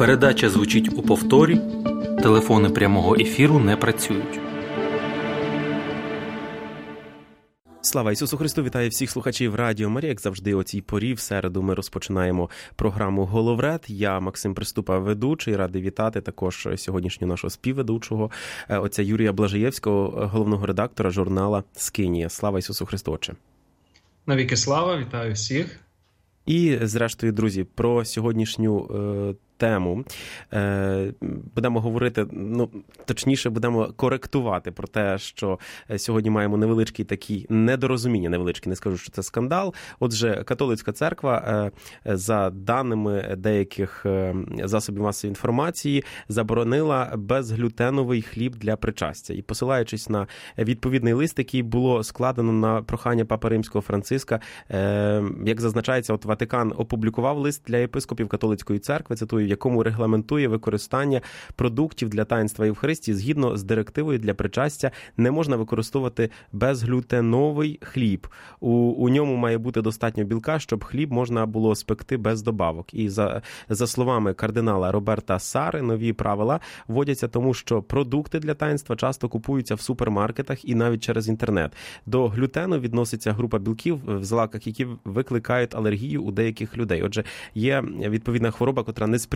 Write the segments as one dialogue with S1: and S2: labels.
S1: Передача звучить у повторі. Телефони прямого ефіру не працюють.
S2: Слава Ісусу Христу! Вітаю всіх слухачів Радіо Марія. Як завжди, о цій порі в середу ми розпочинаємо програму «Головред». Я, Максим Приступа, ведучий. Радий вітати також сьогоднішнього нашого співведучого, отця Юрія Блажаєвського, головного редактора журнала «Скинія». Слава Ісусу Христу, Отче!
S3: Навіки слава! Вітаю всіх!
S2: І, зрештою, друзі, про сьогоднішню тему будемо говорити, точніше будемо коректувати про те, що сьогодні маємо невеличкий такий недорозуміння, невеличкий, не скажу, що це скандал. Отже, католицька церква, за даними деяких засобів масової інформації, заборонила безглютеновий хліб для причастя. І посилаючись на відповідний лист, який було складено на прохання Папи Римського Франциска, як зазначається, от Ватикан опублікував лист для єпископів католицької церкви, цитую, в якому регламентує використання продуктів для таїнства Євхаристії. Згідно з директивою для причастя не можна використовувати безглютеновий хліб. У ньому має бути достатньо білка, щоб хліб можна було спекти без добавок. І за словами кардинала Роберта Сари, нові правила вводяться тому, що продукти для таїнства часто купуються в супермаркетах і навіть через інтернет. До глютену відноситься група білків в злаках, які викликають алергію у деяких людей. Отже, є відповідна хвороба, котра не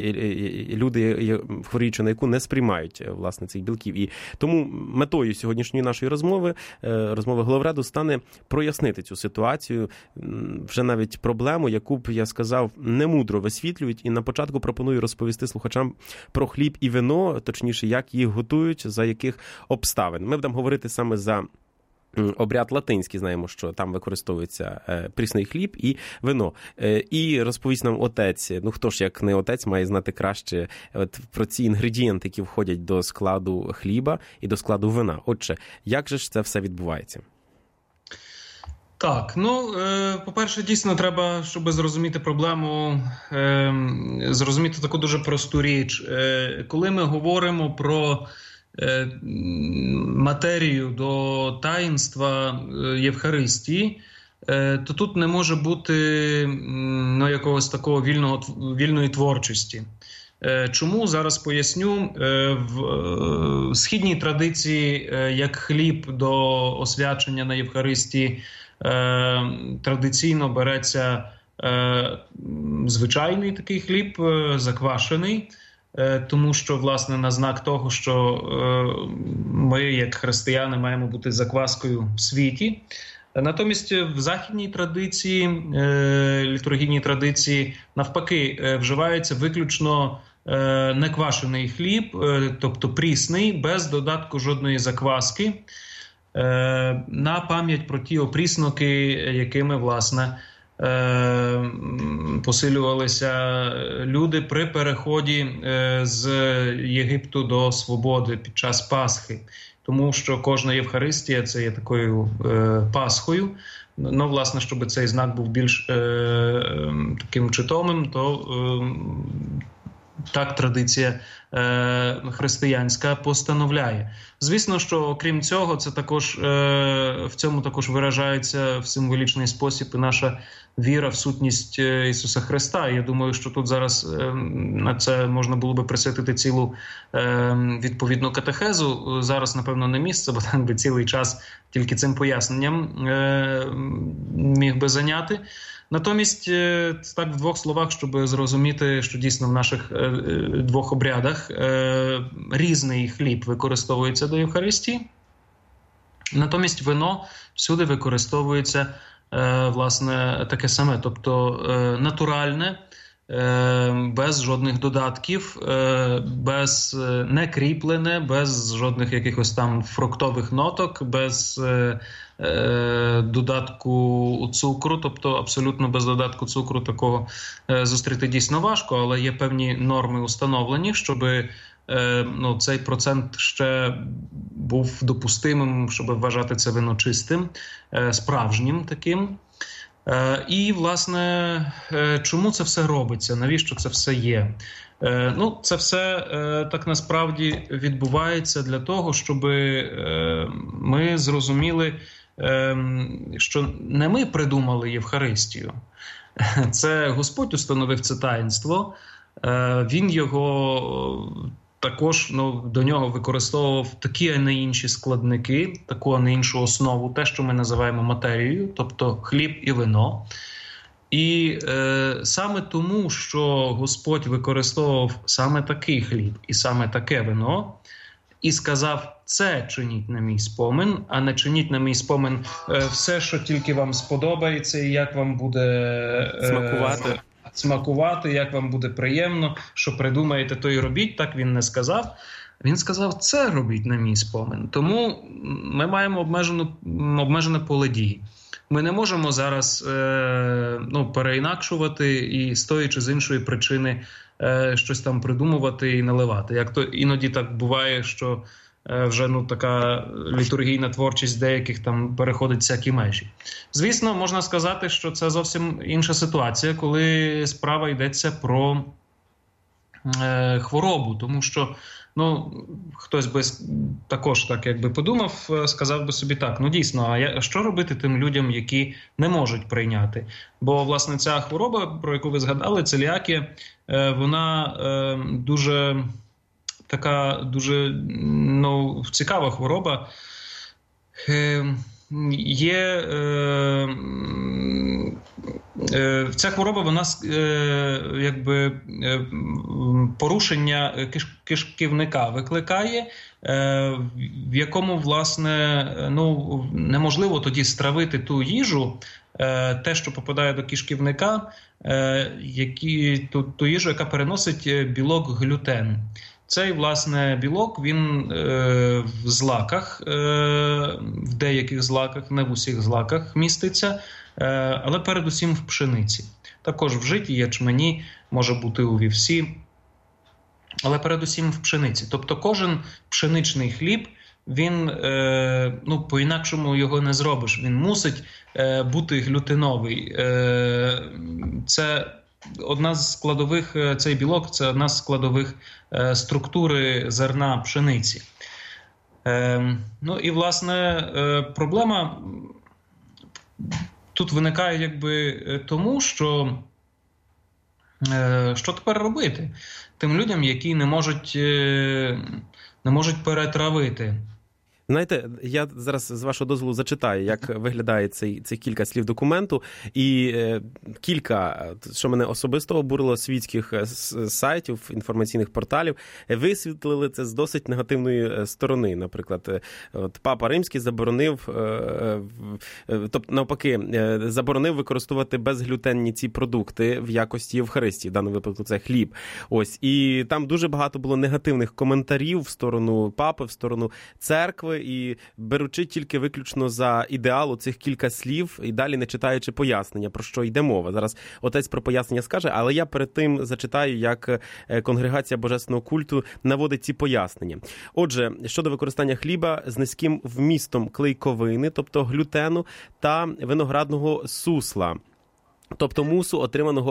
S2: люди, хворіючи на яку, не сприймають, власне, цих білків. І тому метою сьогоднішньої нашої розмови Головреду, стане прояснити цю ситуацію, вже навіть проблему, яку б, я сказав, немудро висвітлюють. І на початку пропоную розповісти слухачам про хліб і вино, точніше, як їх готують, за яких обставин. Ми будемо говорити саме за обряд латинський, знаємо, що там використовується прісний хліб і вино. І розповість нам отець, хто ж, як не отець, має знати краще про ці інгредієнти, які входять до складу хліба і до складу вина. Отже, як же ж це все відбувається?
S3: Так, по-перше, дійсно треба, щоб зрозуміти проблему, зрозуміти таку дуже просту річ. Коли ми говоримо про матерію до таїнства Євхаристії, то тут не може бути якогось такого вільної творчості. Чому? Зараз поясню. В східній традиції, як хліб до освячення на Євхаристії, традиційно береться звичайний такий хліб, заквашений, тому що, власне, на знак того, що ми, як християни, маємо бути закваскою в світі. Натомість в західній традиції, літургійній традиції, навпаки, вживається виключно неквашений хліб, тобто прісний, без додатку жодної закваски, на пам'ять про ті опрісноки, якими, власне, посилювалися люди при переході з Єгипту до свободи під час Пасхи. Тому що кожна Євхаристія – це є такою Пасхою. Власне, щоб цей знак був більш таким читомим, то так традиція християнська постановляє. Звісно, що окрім цього, це також в цьому також виражається в символічний спосіб і наша віра в сутність Ісуса Христа. Я думаю, що тут зараз на це можна було би присвятити цілу відповідну катехезу. Зараз, напевно, не місце, бо так би цілий час тільки цим поясненням міг би зайняти. Натомість, так в двох словах, щоб зрозуміти, що дійсно в наших двох обрядах різний хліб використовується до Євхаристії. Натомість вино всюди використовується, власне, таке саме, тобто натуральне, без жодних додатків, без некріплене, без жодних якихось там фруктових ноток, без додатку цукру, тобто абсолютно без додатку цукру такого зустріти дійсно важко, але є певні норми установлені, щоб цей процент ще був допустимим, щоб вважати це вино чистим, справжнім таким. І, власне, чому це все робиться? Навіщо це все є? Це все так насправді відбувається для того, щоб ми зрозуміли, що не ми придумали Євхаристію. Це Господь установив це таїнство, він його також до нього використовував такі, а не інші складники, таку, а не іншу основу, те, що ми називаємо матерією, тобто хліб і вино. І саме тому, що Господь використовував саме такий хліб і саме таке вино, і сказав, це чиніть на мій спомин, а не чиніть на мій спомин все, що тільки вам сподобається, і як вам буде смакувати, як вам буде приємно, що придумаєте, то і робіть. Так він не сказав. Він сказав, це робіть на мій спомин. Тому ми маємо обмежене поле дії. Ми не можемо зараз переінакшувати і, стоячи з іншої причини, щось там придумувати і наливати. Як то іноді так буває, що вже така літургійна творчість деяких там переходить всякі межі. Звісно, можна сказати, що це зовсім інша ситуація, коли справа йдеться про хворобу, тому що хтось би також так якби подумав, сказав би собі так, дійсно, а що робити тим людям, які не можуть прийняти? Бо, власне, ця хвороба, про яку ви згадали, целіакія, вона дуже цікава хвороба. Ця хвороба, вона порушення кишківника викликає, в якому, власне, неможливо тоді стравити ту їжу, те, що попадає до кишківника, ту їжу, яка переносить білок глютен. Цей, власне, білок, він в злаках, в деяких злаках, не в усіх злаках міститься, але передусім в пшениці. Також в житі, ячмені, може бути у вівсі, але передусім в пшениці. Тобто кожен пшеничний хліб, він, по-інакшому його не зробиш. Він мусить бути глютеновий. Це одна з складових, цей білок – це одна з складових структури зерна пшениці. І, власне, проблема тут виникає тому, що тепер робити тим людям, які не можуть перетравити.
S2: Знаєте, я зараз, з вашого дозволу, зачитаю, як виглядає цих кілька слів документу. І кілька, що мене особисто обурило, світських сайтів, інформаційних порталів, висвітлили це з досить негативної сторони. Наприклад, Папа Римський заборонив, тобто, навпаки, заборонив використовувати безглютенні ці продукти в якості Євхаристії, в даному випадку це хліб. Ось. І там дуже багато було негативних коментарів в сторону Папи, в сторону церкви, і беручи тільки виключно за ідеал цих кілька слів і далі не читаючи пояснення, про що йде мова. Зараз отець про пояснення скаже, але я перед тим зачитаю, як Конгрегація Божественного культу наводить ці пояснення. Отже, щодо використання хліба з низьким вмістом клейковини, тобто глютену, та виноградного сусла, тобто мусу, отриманого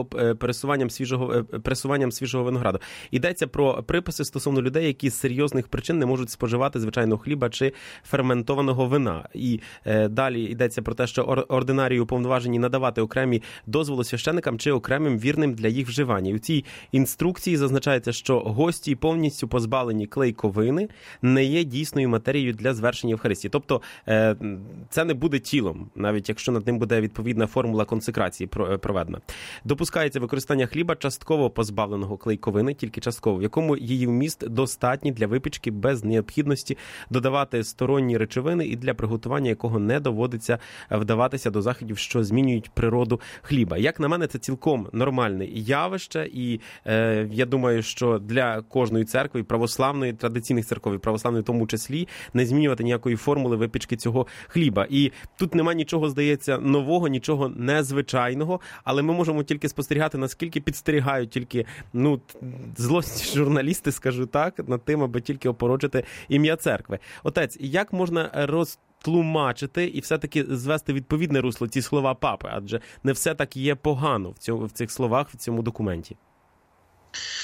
S2: пресуванням свіжого винограду. Йдеться про приписи стосовно людей, які з серйозних причин не можуть споживати звичайного хліба чи ферментованого вина. І далі йдеться про те, що ординарії уповноважені надавати окремі дозволи священикам чи окремим вірним для їх вживання. І у цій інструкції зазначається, що гості, повністю позбавлені клейковини, не є дійсною матерією для звершення Євхаристії. Тобто це не буде тілом, навіть якщо над ним буде відповідна формула консекрації проведена. Допускається використання хліба, частково позбавленого клейковини, тільки частково, в якому її вміст достатній для випічки без необхідності додавати сторонні речовини і для приготування якого не доводиться вдаватися до заходів, що змінюють природу хліба. Як на мене, це цілком нормальне явище, і я думаю, що для кожної церкви, православної, традиційних церков, і православної в тому числі, не змінювати ніякої формули випічки цього хліба. І тут нема нічого, здається, нового, нічого незвичайного, але ми можемо тільки спостерігати, наскільки підстерігають тільки, злості журналісти, скажу так, над тим, аби тільки опорочити ім'я церкви. Отець, як можна розтлумачити і все-таки звести відповідне русло ці слова папи? Адже не все так є погано в цих словах, в цьому документі.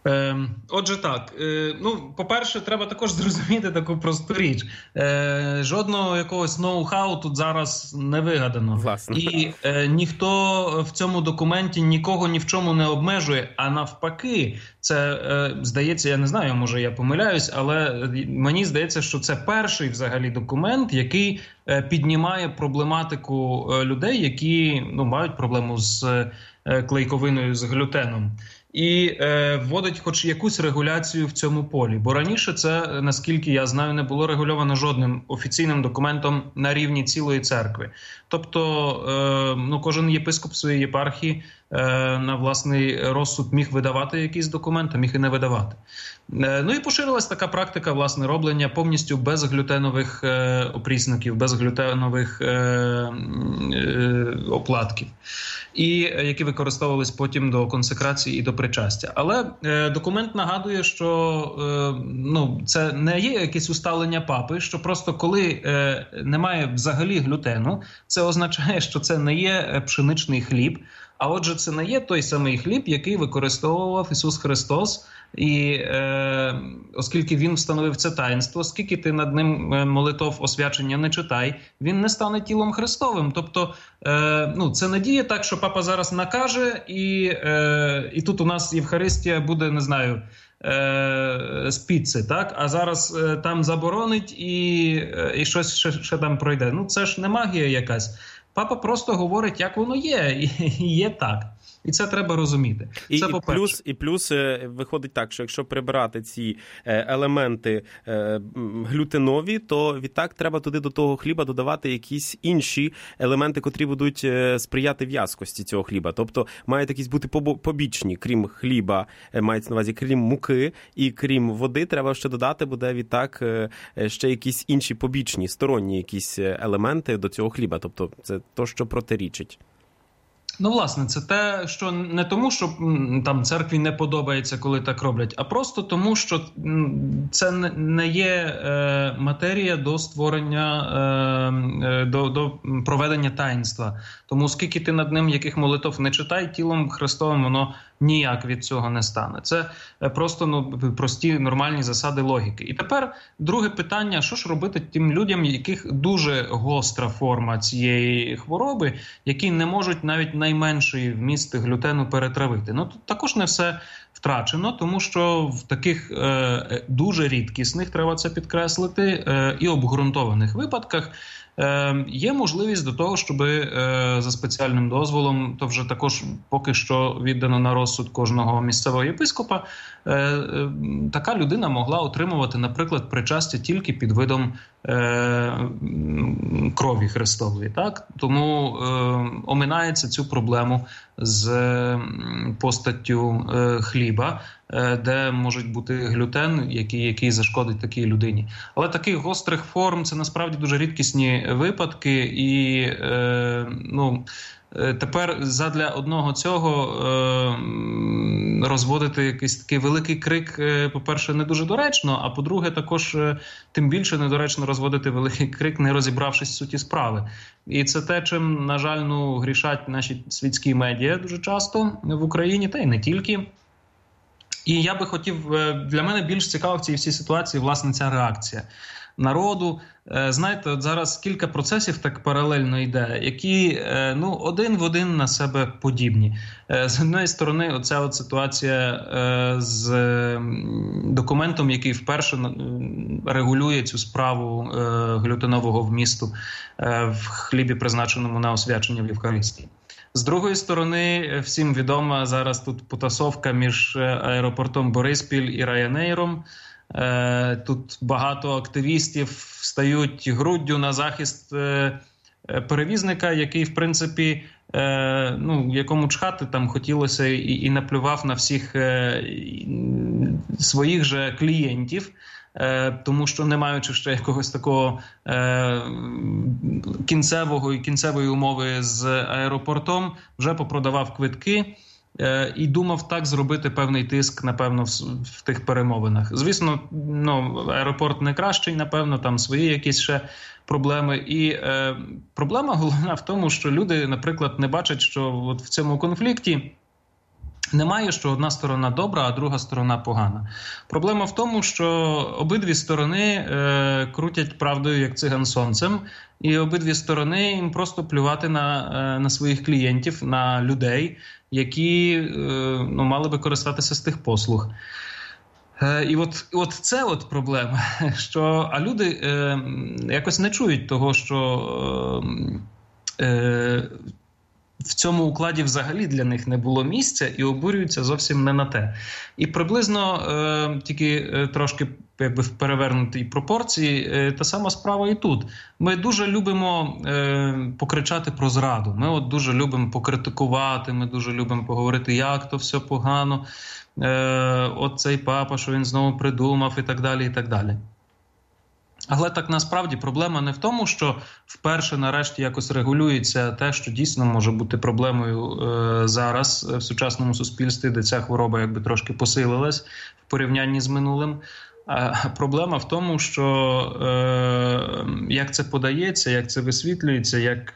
S3: Отже, так. По-перше, треба також зрозуміти таку просту річ. Жодного якогось ноу-хау тут зараз не вигадано.
S2: Власне.
S3: І ніхто в цьому документі нікого ні в чому не обмежує, а навпаки, це, здається, я не знаю, може я помиляюсь, але мені здається, що це перший взагалі документ, який піднімає проблематику людей, які мають проблему з клейковиною, з глютеном. І вводить хоч якусь регуляцію в цьому полі. Бо раніше це, наскільки я знаю, не було регульовано жодним офіційним документом на рівні цілої церкви. Тобто кожен єпископ своєї єпархії на власний розсуд міг видавати якийсь документ, а міг і не видавати. І поширилась така практика, власне, роблення повністю безглютенових опрісників, безглютенових опладків, і які використовувались потім до консекрації і до причастя. Але документ нагадує, що це не є якесь усталення папи, що просто коли немає взагалі глютену, це означає, що це не є пшеничний хліб, а отже, це не є той самий хліб, який використовував Ісус Христос, і оскільки Він встановив це таїнство, скільки ти над ним молитов освячення не читай, він не стане тілом Христовим. Тобто, це не діє так, що папа зараз накаже, і тут у нас Євхаристія буде, не знаю, з піци, так? А зараз там заборонить і щось ще там пройде. Це ж не магія якась. Папа просто говорить, як воно є, і є так. І це треба розуміти. Це по-перше.
S2: І плюс виходить так, що якщо прибирати ці елементи глютенові, то відтак треба туди до того хліба додавати якісь інші елементи, котрі будуть сприяти в'язкості цього хліба. Тобто мають якісь бути побічні, крім хліба, мається на увазі, крім муки і крім води, треба ще додати буде відтак ще якісь інші побічні, сторонні якісь елементи до цього хліба. Тобто це то, що протирічить.
S3: Власне, це те, що не тому, що там церкві не подобається, коли так роблять, а просто тому, що це не є матерія до створення, до проведення таїнства. Тому скільки ти над ним яких молитов не читай, тілом Христовим воно ніяк від цього не стане. Це просто прості нормальні засади логіки. І тепер друге питання, що ж робити тим людям, яких дуже гостра форма цієї хвороби, які не можуть навіть найменший вміст глютену перетравити. Тут також не все втрачено, тому що в таких дуже рідкісних, треба це підкреслити, і обґрунтованих випадках є можливість до того, щоб за спеціальним дозволом, то вже також поки що віддано на розсуд кожного місцевого єпископа, така людина могла отримувати, наприклад, причастя тільки під видом крові Христової. Так? Тому оминається цю проблему з постаттю хліба, де можуть бути глютен, який зашкодить такій людині. Але таких гострих форм – це насправді дуже рідкісні випадки, і тепер задля одного цього розводити якийсь такий великий крик, по-перше, не дуже доречно, а по-друге, також тим більше недоречно розводити великий крик, не розібравшись в суті справи. І це те, чим, на жаль, грішать наші світські медіа дуже часто в Україні, та й не тільки. І я би хотів, для мене більш цікаво в цій всій ситуації, власне, ця реакція народу. Знаєте, от зараз кілька процесів так паралельно йде, які, один в один на себе подібні. З однієї сторони, оця от ситуація з документом, який вперше регулює цю справу глютенового вмісту в хлібі, призначеному на освячення в Євхаристії. З другої сторони, всім відома зараз тут потасовка між аеропортом Бориспіль і Ryanair'ом. Тут багато активістів стають груддю на захист перевізника, який, в принципі, якому чхати там хотілося і наплював на всіх своїх же клієнтів, тому що, не маючи ще якогось такого кінцевої умови з аеропортом, вже попродавав квитки і думав так зробити певний тиск, напевно, в тих перемовинах. Звісно, аеропорт не кращий, напевно, там свої якісь ще проблеми. І проблема головна в тому, що люди, наприклад, не бачать, що от в цьому конфлікті Немає, що одна сторона добра, а друга сторона погана. Проблема в тому, що обидві сторони крутять правдою, як циган сонцем, і обидві сторони їм просто плювати на своїх клієнтів, на людей, які мали би користатися з тих послуг. І от це от проблема, що а люди якось не чують того, що в цьому укладі взагалі для них не було місця і обурюються зовсім не на те. І приблизно, тільки трошки якби в перевернутій пропорції, та сама справа і тут. Ми дуже любимо покричати про зраду, ми от дуже любимо покритикувати, ми дуже любимо поговорити, як то все погано, от цей папа, що він знову придумав і так далі, і так далі. Але так насправді проблема не в тому, що вперше нарешті якось регулюється те, що дійсно може бути проблемою зараз в сучасному суспільстві, де ця хвороба якби трошки посилилась в порівнянні з минулим. А проблема в тому, що як це подається, як це висвітлюється, як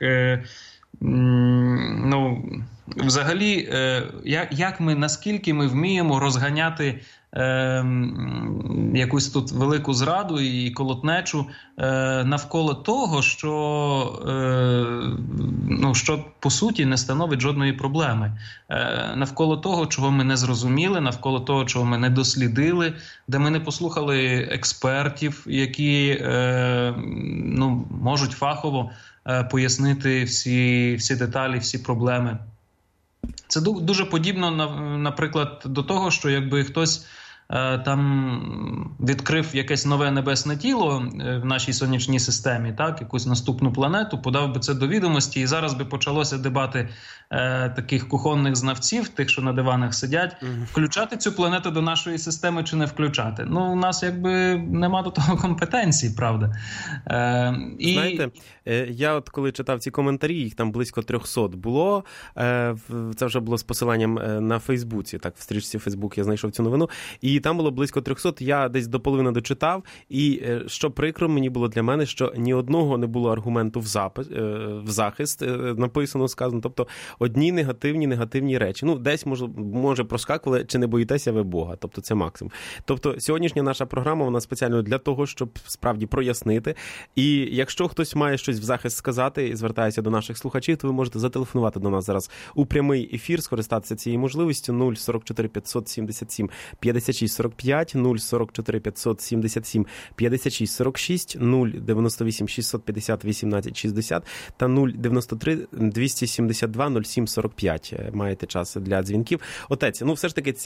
S3: взагалі, наскільки ми вміємо розганяти якусь тут велику зраду і колотнечу навколо того, що по суті не становить жодної проблеми. Навколо того, чого ми не зрозуміли, навколо того, чого ми не дослідили, де ми не послухали експертів, які можуть фахово пояснити всі деталі, всі проблеми. Це дуже подібно, наприклад, до того, що якби хтось там відкрив якесь нове небесне тіло в нашій сонячній системі, так, якусь наступну планету, подав би це до відомості, і зараз би почалося дебати таких кухонних знавців, тих, що на диванах сидять, включати цю планету до нашої системи чи не включати. У нас якби нема до того компетенції, правда.
S2: Знаєте, я от коли читав ці коментарі, їх там близько 300 було, це вже було з посиланням на Фейсбуці, так, в стрічці Фейсбук я знайшов цю новину, і там було близько 300, я десь до половини дочитав, і що прикро мені було для мене, що ні одного не було аргументу в захист, написано, сказано, тобто одні негативні речі. Десь, може проскакували, чи не боїтеся ви Бога, тобто це максимум. Тобто сьогоднішня наша програма, вона спеціально для того, щоб справді прояснити, і якщо хтось має щось в захист сказати і звертається до наших слухачів, то ви можете зателефонувати до нас зараз у прямий ефір, скористатися цією можливістю 044 577 56 45, 044 577 56 46, 098 650 18 60 та 093 272 07 45. Маєте час для дзвінків. Отець, все ж таки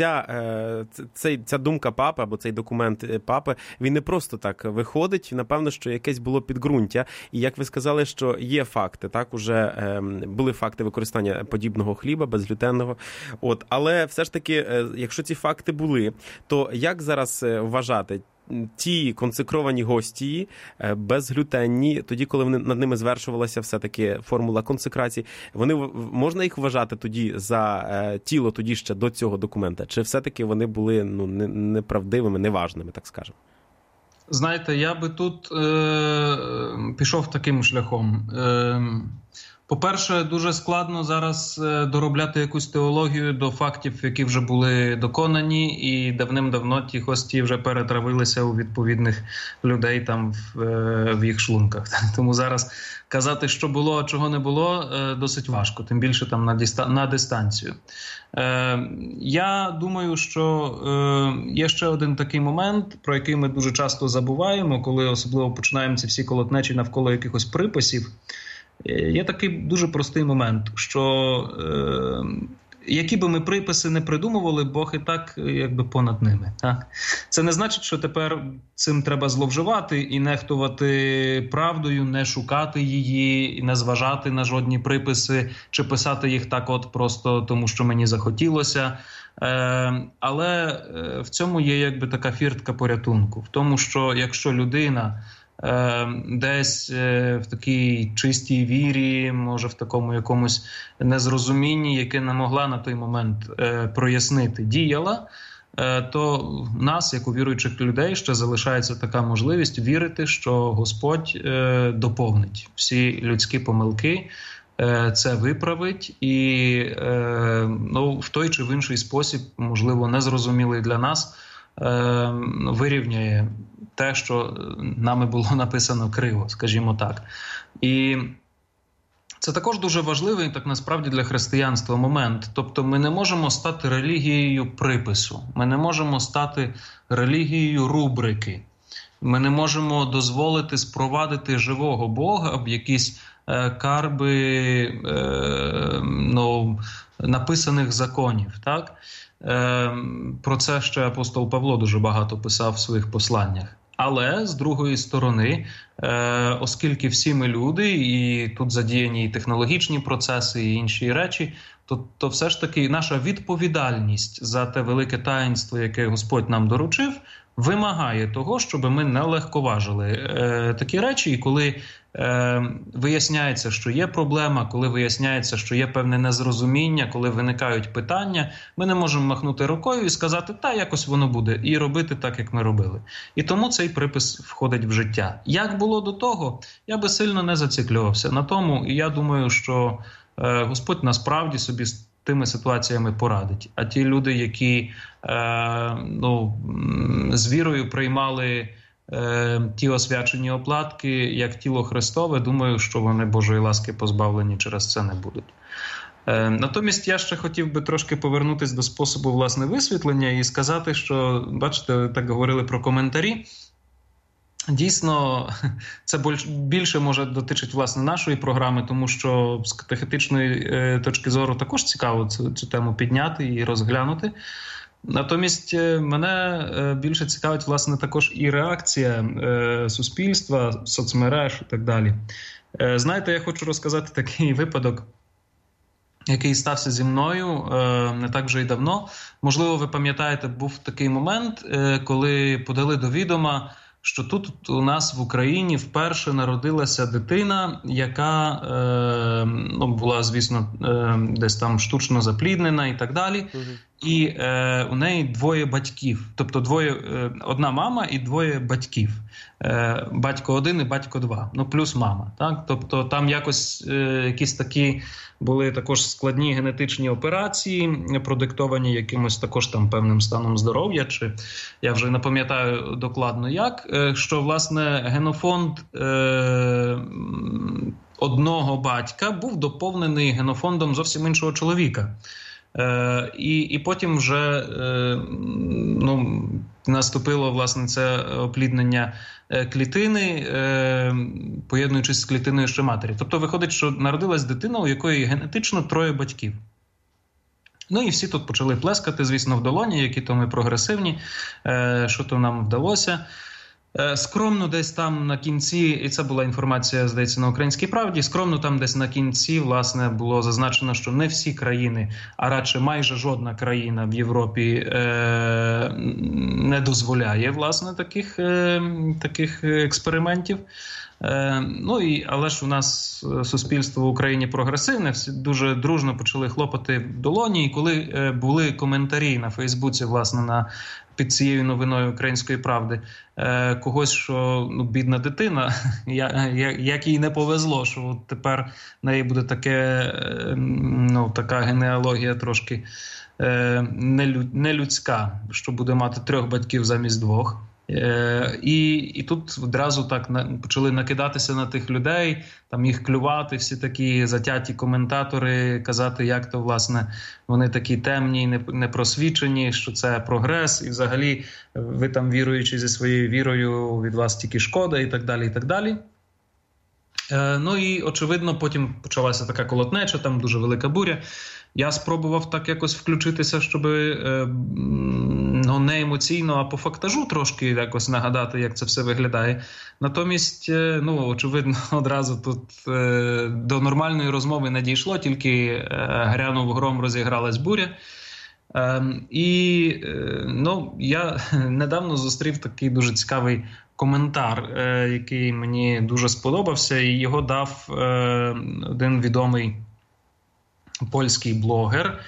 S2: ця думка папи, або цей документ папи, він не просто так виходить, напевно, що якесь було підґрунтя. І як ви сказали, що є факти, так, уже були факти використання подібного хліба, безглютенного. Але все ж таки, якщо ці факти були, то як зараз вважати, ті консекровані гостії, безглютенні, тоді, коли над ними звершувалася все-таки формула консекрації, можна їх вважати тоді за тіло тоді ще до цього документа? Чи все-таки вони були неправдивими, неважними, так скажемо?
S3: Знаєте, я би тут пішов таким шляхом. По-перше, дуже складно зараз доробляти якусь теологію до фактів, які вже були доконані, і давним-давно ті гості вже перетравилися у відповідних людей там в їх шлунках. Тому зараз казати, що було, а чого не було, досить важко, тим більше там на дистанцію. Я думаю, що є ще один такий момент, про який ми дуже часто забуваємо, коли особливо починаємо ці всі колотнечі навколо якихось приписів. Є такий дуже простий момент, що які би ми приписи не придумували, Бог і так якби понад ними. Так? Це не значить, що тепер цим треба зловживати і нехтувати правдою, не шукати її, і не зважати на жодні приписи, чи писати їх так от просто тому, що мені захотілося. Але в цьому є якби така фіртка порятунку. В тому, що якщо людина десь в такій чистій вірі, може в такому якомусь незрозумінні, яке не могла на той момент прояснити, діяла, то в нас, як у віруючих людей, ще залишається така можливість вірити, що Господь доповнить всі людські помилки це виправить і в той чи в інший спосіб, можливо, незрозумілий для нас, вирівняє те, що нами було написано криво, скажімо так. І це також дуже важливий, так насправді, для християнства момент. Тобто ми не можемо стати релігією припису, ми не можемо стати релігією рубрики. Ми не можемо дозволити спровадити живого Бога в якісь карби написаних законів. Так? Про це ще апостол Павло дуже багато писав в своїх посланнях. Але, з другої сторони, оскільки всі ми люди, і тут задіяні і технологічні процеси, і інші речі, то все ж таки наша відповідальність за те велике таїнство, яке Господь нам доручив, вимагає того, щоб ми не легковажили такі речі. І коли виясняється, що є проблема, коли виясняється, що є певне незрозуміння, коли виникають питання, ми не можемо махнути рукою і сказати, та якось воно буде, і робити так, як ми робили. І тому цей припис входить в життя. Як було до того, я би сильно не зациклювався на тому, і я думаю, що Господь насправді собі з тими ситуаціями порадить. А ті люди, які з вірою приймали ті освячені оплатки, як тіло Христове, думаю, що вони Божої ласки позбавлені через це не будуть. Натомість я ще хотів би трошки повернутися до способу, власне, висвітлення і сказати, що, бачите, так говорили про коментарі. Дійсно, це більше може дотичить, власне, нашої програми, тому що з катехетичної точки зору також цікаво цю тему підняти і розглянути. Натомість мене більше цікавить, власне, також і реакція суспільства, соцмереж і так далі. Знаєте, я хочу розказати такий випадок, який стався зі мною не так вже й давно. Можливо, ви пам'ятаєте, був такий момент, коли подали до відома, що тут у нас в Україні вперше народилася дитина, яка була, звісно, десь там штучно запліднена і так далі. І у неї двоє батьків, тобто одна мама і двоє батьків. Батько один і батько два, плюс мама. Так? Тобто там якісь такі були також складні генетичні операції, продиктовані якимось також там певним станом здоров'я, чи я вже не пам'ятаю докладно як, що, власне, генофонд одного батька був доповнений генофондом зовсім іншого чоловіка. І потім вже наступило, власне, це опліднення клітини, поєднуючись з клітиною ще матері. Тобто виходить, що народилась дитина, у якої генетично троє батьків. І всі тут почали плескати, звісно, в долоні, які то ми прогресивні, що то нам вдалося. Скромно десь там на кінці, і це була інформація, здається, на «Українській правді», скромно там десь на кінці, власне, було зазначено, що не всі країни, а радше майже жодна країна в Європі не дозволяє, власне, таких експериментів. Але ж у нас суспільство в Україні прогресивне, всі дуже дружно почали хлопати в долоні, і коли були коментарі на Фейсбуці, власне, під цією новиною «Української правди», когось, що бідна дитина, як їй не повезло, що от тепер в неї буде така генеалогія трошки нелюдська, що буде мати 3 батьків замість 2. І тут одразу так почали накидатися на тих людей, там їх клювати, всі такі затяті коментатори, казати, як то, власне, вони такі темні, непросвічені, що це прогрес, і взагалі ви там, віруючи зі своєю вірою, від вас тільки шкода, і так далі, і так далі. І, очевидно, потім почалася така колотнеча, там дуже велика буря. Я спробував так якось включитися, щоб не емоційно, а по фактажу трошки якось нагадати, як це все виглядає. Натомість, очевидно, одразу тут до нормальної розмови не дійшло, тільки грянув гром, розігралась буря. Я недавно зустрів такий дуже цікавий коментар, який мені дуже сподобався, і його дав один відомий польський блогер,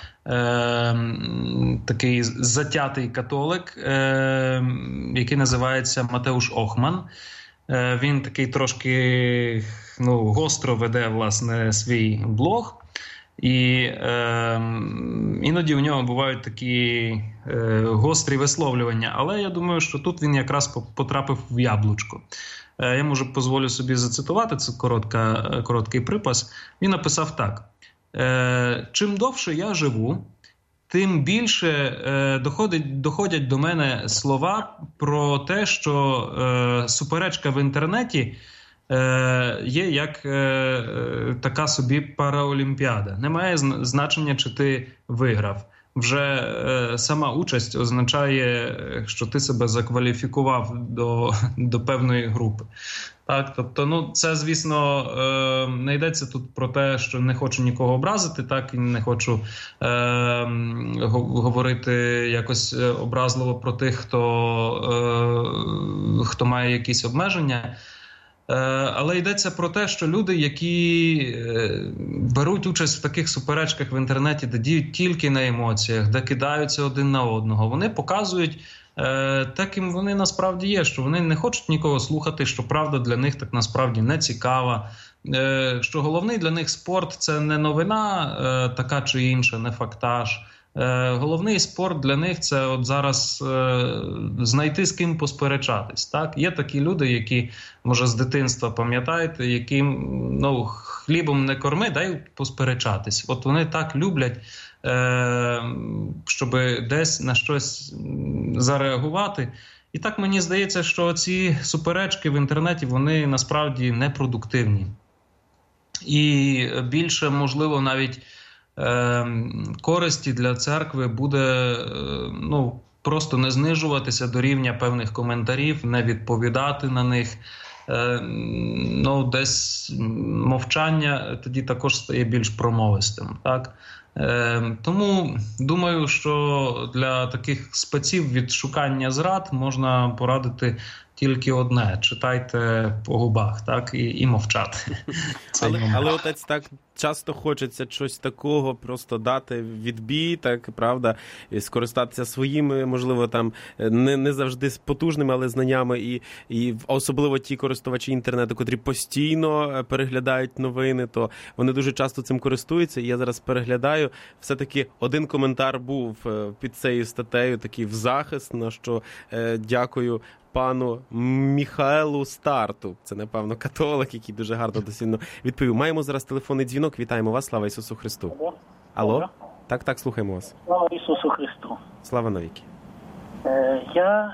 S3: такий затятий католик, який називається Матеуш Охман. Він такий трошки гостро веде, власне, свій блог. І іноді у нього бувають такі гострі висловлювання. Але я думаю, що тут він якраз потрапив в яблучко. Я дозволю собі зацитувати, це короткий припис. Він написав так. «Чим довше я живу, тим більше доходять до мене слова про те, що суперечка в інтернеті є як така собі параолімпіада. Не має значення, чи ти виграв. Вже сама участь означає, що ти себе закваліфікував до певної групи». Так, тобто, це, звісно, не йдеться тут про те, що не хочу нікого образити, так, і не хочу говорити якось образливо про тих, хто має якісь обмеження. Але йдеться про те, що люди, які беруть участь в таких суперечках в інтернеті, де діють тільки на емоціях, де кидаються один на одного, вони показують таким вони насправді є, що вони не хочуть нікого слухати, що правда для них так насправді не цікава, що головний для них спорт – це не новина така чи інша, не фактаж. Головний спорт для них – це от зараз знайти з ким посперечатись. Так? Є такі люди, які, може, з дитинства пам'ятаєте, яким хлібом не корми, дай посперечатись. От вони так люблять, щоб десь на щось зареагувати. І так мені здається, що ці суперечки в інтернеті, вони насправді непродуктивні. І більше, можливо, навіть користі для церкви буде просто не знижуватися до рівня певних коментарів, не відповідати на них. Десь мовчання тоді також стає більш промовистим. Так? Тому думаю, що для таких спеців від шукання зрад можна порадити тільки одне: читайте по губах, так, і мовчати.
S2: Але отець, так часто хочеться щось такого, просто дати відбій, так, правда, і скористатися своїми, можливо, там не завжди потужними, але знаннями, і особливо ті користувачі інтернету, котрі постійно переглядають новини, то вони дуже часто цим користуються. І я зараз переглядаю, все-таки один коментар був під цією статтею, такий в захист, на що дякую пану Міхаелу Старту. Це, напевно, католик, який дуже гарно дослідно відповів. Маємо зараз телефонний дзвінок. Вітаємо вас. Слава Ісусу Христу. Алло? Так, слухаємо вас.
S4: Слава Ісусу Христу.
S2: Слава навіки.
S4: Я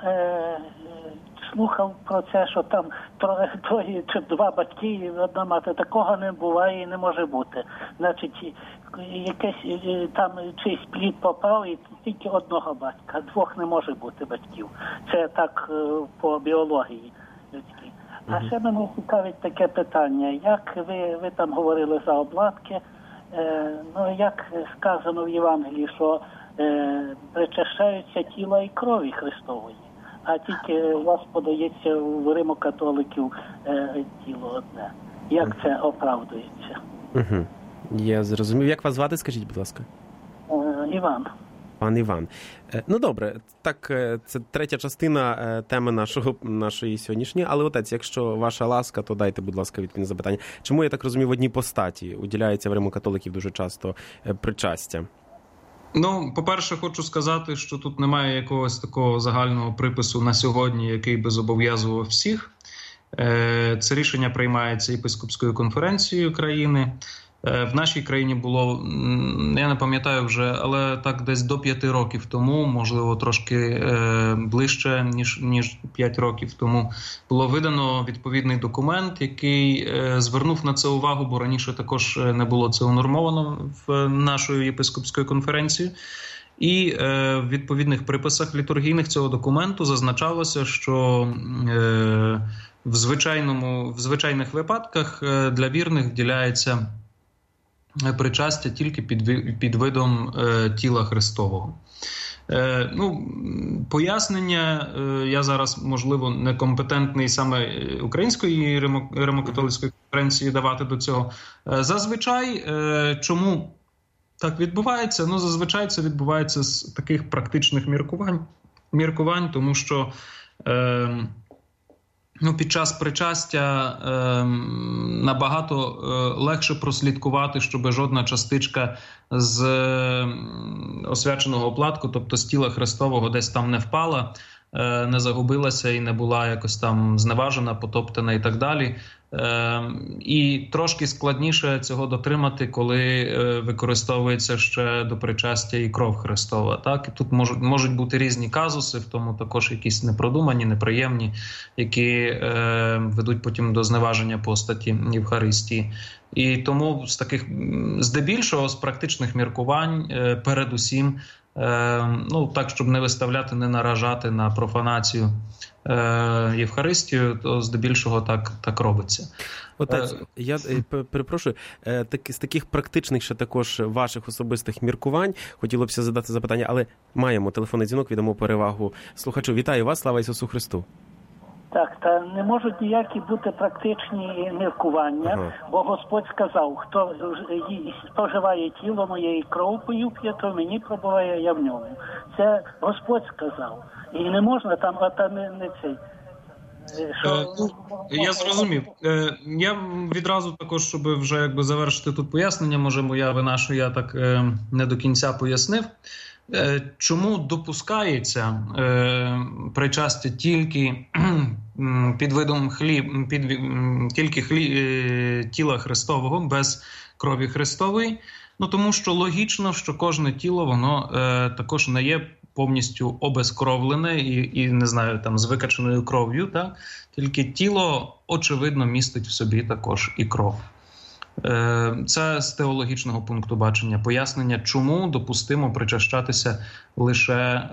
S4: слухав про це, що там троє чи два батьки і одна мати. Такого не буває і не може бути. Значить, якесь там чийсь плід попав і тільки одного батька. Двох не може бути батьків. Це так по біології людській. А ще мене цікавить таке питання. Як ви там говорили за обладки, як сказано в Євангелії, що причащаються тіла і крові Христової, а тільки у вас подається в Римо-католиків тіло одне. Як це оправдується?
S2: Я зрозумів. Як вас звати, скажіть, будь ласка?
S4: Іван.
S2: Пан Іван. Добре, так, це третя частина теми нашої сьогоднішньої, але, отець, якщо ваша ласка, то дайте, будь ласка, відповідь на запитання. Чому, я так розумію, в одній постаті уділяється в Римо-католиків дуже часто причастя?
S3: По-перше, хочу сказати, що тут немає якогось такого загального припису на сьогодні, який би зобов'язував всіх. Це рішення приймається єпископською конференцією країни. В нашій країні було, я не пам'ятаю вже, але так десь до 5 років тому, можливо, трошки ближче, ніж 5 років тому, було видано відповідний документ, який звернув на це увагу, бо раніше також не було це унормовано в нашою єпископською конференцією. І в відповідних приписах літургійних цього документу зазначалося, що в звичайних випадках для вірних вділяється причастя тільки під видом тіла Христового. Пояснення, я зараз, можливо, некомпетентний саме української Римо-католицької конференції давати до цього. Зазвичай, чому так відбувається? Зазвичай це відбувається з таких практичних міркувань, тому що під час причастя набагато легше прослідкувати, щоб жодна частичка з освяченого оплатку, тобто з тіла Христового, десь там не впала, не загубилася і не була якось там зневажена, потоптана і так далі. І трошки складніше цього дотримати, коли використовується ще до причастя і кров Христова. Так? І тут можуть бути різні казуси, в тому також якісь непродумані, неприємні, які ведуть потім до зневаження постаті Євхаристії. І тому з таких, здебільшого, з практичних міркувань, передусім, так, щоб не виставляти, не наражати на профанацію Євхаристію, то здебільшого так робиться.
S2: Отець, я перепрошую, з таких практичних ще також ваших особистих міркувань хотілося б задати запитання, але маємо телефонний дзвінок, віддамо перевагу слухачу. Вітаю вас, слава Ісусу Христу!
S4: Так, та не можуть ніякі бути практичні міркування, бо Господь сказав, хто споживає тіло моє і кров пою п'є, то мені пробуває, я в ньому. Це Господь сказав. І не можна там, не цей.
S3: Я зрозумів. Я відразу також, щоб вже завершити тут пояснення, може моя вина, що я так не до кінця пояснив. Чому допускається причастя тільки під видом тіла Христового без крові Христової? Тому що логічно, що кожне тіло, воно також не є повністю обезкровлене і не знаю, там з викаченою кров'ю, так? Тільки тіло, очевидно, містить в собі також і кров. Це з теологічного пункту бачення пояснення, чому допустимо причащатися лише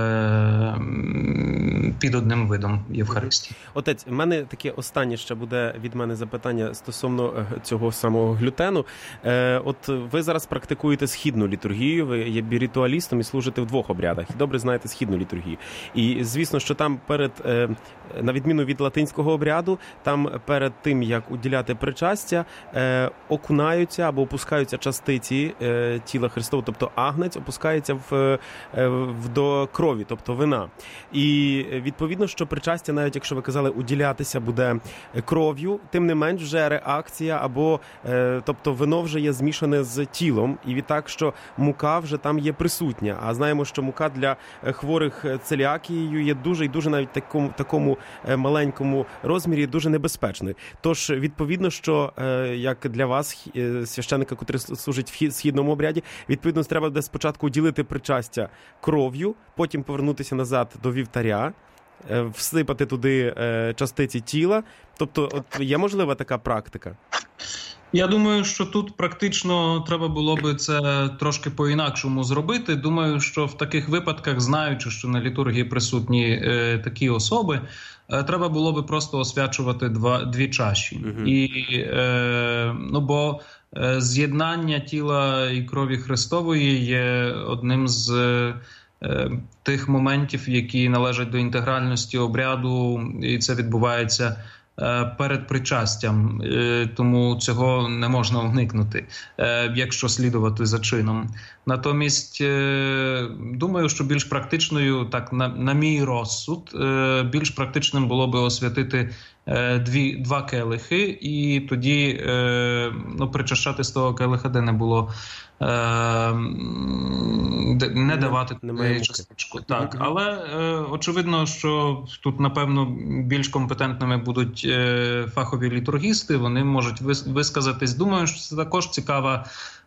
S3: під одним видом Євхаристії.
S2: Отець, в мене таке останнє ще буде від мене запитання стосовно цього самого глютену. От ви зараз практикуєте східну літургію, ви є ритуалістом і служите в двох обрядах. І добре знаєте східну літургію. І звісно, що там на відміну від латинського обряду, там перед тим, як уділяти причастя, окунаються або опускаються частиці тіла Христового, тобто агнець опускається до крові, тобто вина. І відповідно, що причастя, навіть якщо ви казали, уділятися буде кров'ю, тим не менш вже реакція або, тобто вино вже є змішане з тілом, і відтак, що мука вже там є присутня. А знаємо, що мука для хворих целіакією є дуже і дуже навіть такому маленькому розмірі дуже небезпечною. Тож, відповідно, що як для вас, священника, котрий служить в східному обряді, відповідно, треба буде спочатку уділити причастя кров'ю, потім повернутися назад до вівтаря, всипати туди частиці тіла. Тобто, от є можлива така практика?
S3: Я думаю, що тут практично треба було би це трошки по-інакшому зробити. Думаю, що в таких випадках, знаючи, що на літургії присутні такі особи, треба було би просто освячувати дві чаші. Бо з'єднання тіла і крові Христової є одним з тих моментів, які належать до інтегральності обряду, і це відбувається перед причастям, тому цього не можна уникнути, якщо слідувати за чином. Натомість, думаю, що більш практичною, так на мій розсуд, більш практичним було би освятити два келихи і тоді причащати з того келиха, де не було, не давати часточку. Так, але очевидно, що тут, напевно, більш компетентними будуть фахові літургісти, вони можуть висказатись. Думаю, що це також цікава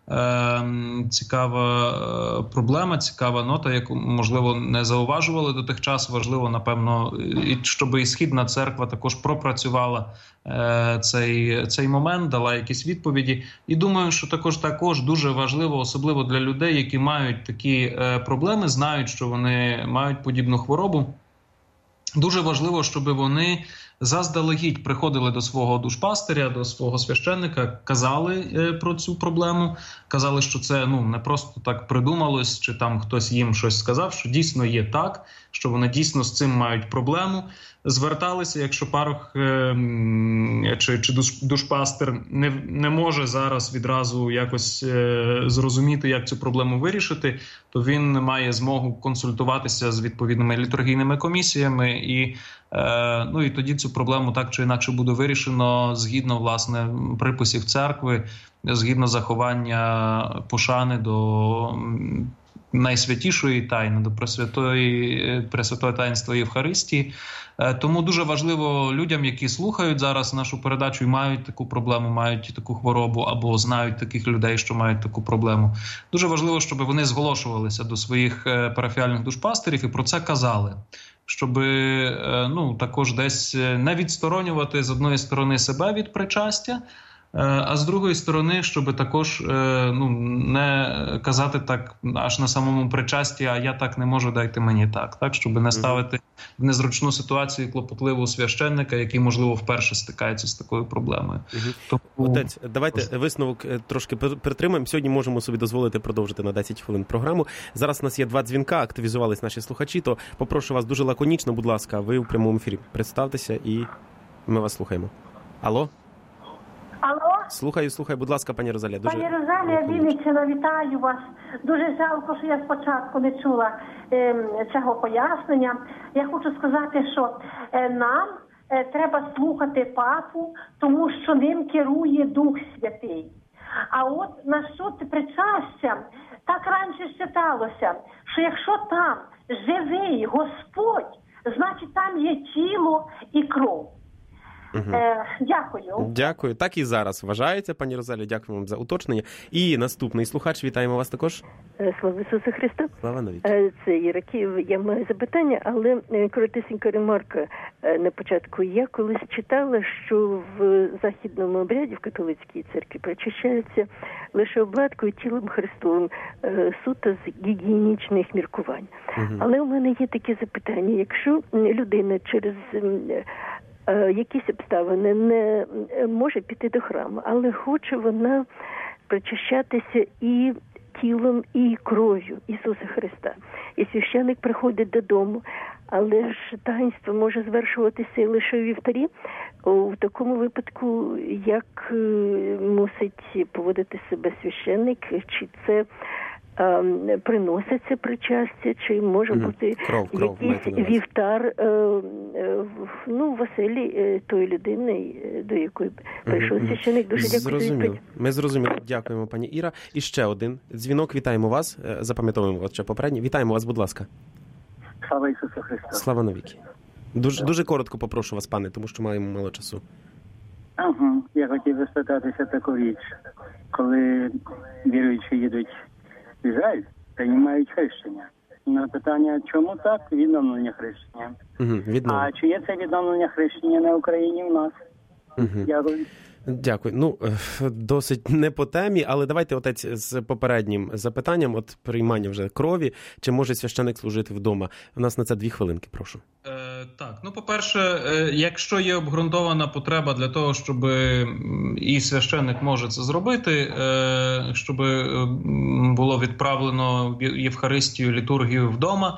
S3: проблема, цікава нота, яку, можливо, не зауважували до тих часів. Важливо, напевно, щоб і Східна церква також пропрацювала цей момент, дала якісь відповіді. І думаю, що також дуже важливо, особливо для людей, які мають такі проблеми, знають, що вони мають подібну хворобу. Дуже важливо, щоб вони заздалегідь приходили до свого душпастиря, до свого священника, казали про цю проблему, казали, що це не просто так придумалось, чи там хтось їм щось сказав, що дійсно є так, що вони дійсно з цим мають проблему. Зверталися, якщо парох чи душпастир не може зараз відразу якось зрозуміти, як цю проблему вирішити, то він має змогу консультуватися з відповідними літургійними комісіями і тоді цю проблему так чи інакше буде вирішено згідно, власне, приписів церкви, згідно заховання пошани до найсвятішої тайни, до пресвятої таїнства Євхаристії. Тому дуже важливо людям, які слухають зараз нашу передачу і мають таку проблему, мають таку хворобу або знають таких людей, що мають таку проблему. Дуже важливо, щоб вони зголошувалися до своїх парафіальних душпастерів і про це казали. Щоб також десь не відсторонювати з одної сторони себе від причастя, а з другої сторони, щоб також не казати так аж на самому причасті, а я так не можу, дайте мені так, щоб не ставити в незручну ситуацію клопотливого священника, який, можливо, вперше стикається з такою проблемою.
S2: Отець, давайте висновок трошки притримаємо. Сьогодні можемо собі дозволити продовжити на 10 хвилин програму. Зараз у нас є 2 дзвінка, активізувались наші слухачі, то попрошу вас дуже лаконічно, будь ласка, ви у прямому ефірі. Представтеся і ми вас слухаємо. Алло? Слухаю, будь ласка, пані Розалія.
S5: Пані Розалія Вінниччина, вітаю вас. Дуже жалко, що я спочатку не чула цього пояснення. Я хочу сказати, що нам треба слухати папу, тому що ним керує Дух Святий. А от насчет причастя, так раніше считалося, що якщо там живий Господь, значить там є тіло і кров. Дякую.
S2: Дякую. Так і зараз вважається, пані Розалія. Дякую вам за уточнення. І наступний слухач. Вітаємо вас також.
S6: Слава Ісусу Христу.
S2: Слава навіки.
S6: Це Іра Київ. Я маю запитання, але коротесенька ремарка на початку. Я колись читала, що в західному обряді в католицькій церкві причащаються лише обладкою тілом Христовим, суто з гігієнічних міркувань. Але у мене є таке запитання. Якщо людина через якісь обставини не може піти до храму, але хоче вона причащатися і тілом, і кров'ю Ісуса Христа. І священик приходить додому, але ж таїнство може звершуватися лише у вівторі. У такому випадку, як мусить поводити себе священик, чи це приноситься причастя, чи може бути якийсь вівтар в оселі тої людини, до якої прийшов священик. Дуже дякую.
S2: Ми зрозуміли. Дякуємо, пані Іра. І ще один дзвінок. Вітаємо вас. Запам'ятовуємо вас ще попередньо. Вітаємо вас, будь ласка.
S7: Слава Ісусу Христу.
S2: Слава навіки. Дуже коротко попрошу вас, пане, тому що маємо мало часу.
S7: Я хотів би спитатися таку річ. Коли віруючі їдуть в Ізраїль, приймають хрещення. На питання, чому так? Відновлення хрещення. А чи є це відновлення хрещення на Україні в нас? Дякую.
S2: Дякую. Досить не по темі, але давайте, отець, з попереднім запитанням, от приймання вже крові, чи може священик служити вдома? У нас на це 2 хвилинки, прошу.
S3: Так, по-перше, якщо є обґрунтована потреба для того, щоб і священик може це зробити, щоб було відправлено Євхаристію, літургію вдома,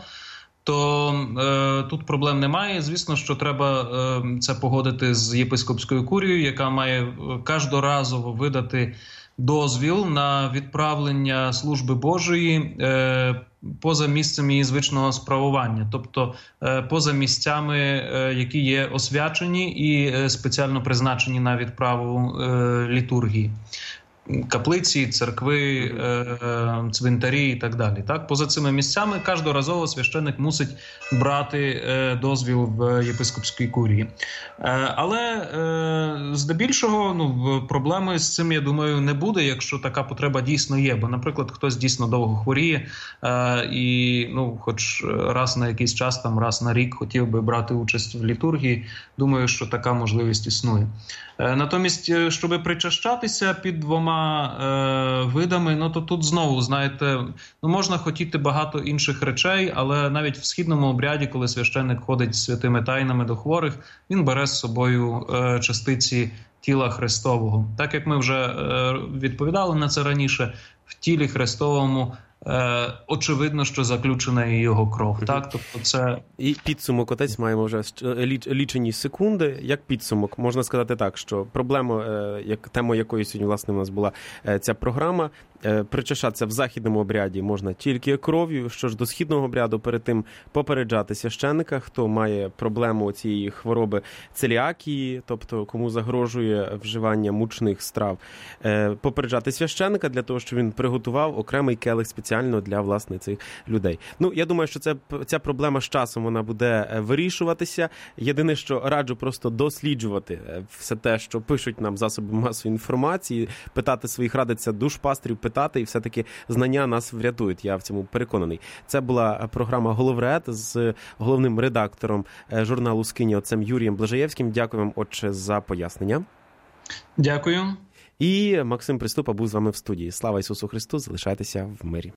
S3: то тут проблем немає. Звісно, що треба це погодити з єпископською курією, яка має кожноразово видати дозвіл на відправлення служби Божої поза місцем її звичного справування, тобто поза місцями, які є освячені і спеціально призначені на відправу літургії. Каплиці, церкви, цвинтарі і так далі. Так? Поза цими місцями кожноразово священик мусить брати дозвіл в єпископській курії. Але здебільшого проблеми з цим, я думаю, не буде, якщо така потреба дійсно є. Бо, наприклад, хтось дійсно довго хворіє і хоч раз на якийсь час, там, раз на рік хотів би брати участь в літургії, думаю, що така можливість існує. Натомість, щоб причащатися під 2 видами, то тут знову, знаєте, можна хотіти багато інших речей, але навіть в східному обряді, коли священник ходить з святими тайнами до хворих, він бере з собою частиці тіла Христового. Так як ми вже відповідали на це раніше, в тілі Христовому очевидно, що заключена і його кров. Так? Тобто це...
S2: І підсумок, отець, маємо вже лічені секунди. Як підсумок, можна сказати так, що проблема, тема якої сьогодні, власне, у нас була ця програма, причащатися в західному обряді можна тільки кров'ю. Що ж до східного обряду, перед тим попереджати священника, хто має проблему цієї хвороби целіакії, тобто кому загрожує вживання мучних страв, попереджати священика для того, щоб він приготував окремий келих спеціально для, власне, цих людей. Ну, я думаю, що ця проблема з часом вона буде вирішуватися. Єдине, що раджу просто досліджувати все те, що пишуть нам засоби масової інформації, питати своїх, радиться душпастрів, питати, і все-таки знання нас врятують. Я в цьому переконаний. Це була програма «Головред» з головним редактором журналу «Скиня» отцем Юрієм Блажаєвським. Дякую вам, отче, за пояснення.
S3: Дякую.
S2: І Максим Приступа був з вами в студії. Слава Ісусу Христу! Залишайтеся в мирі.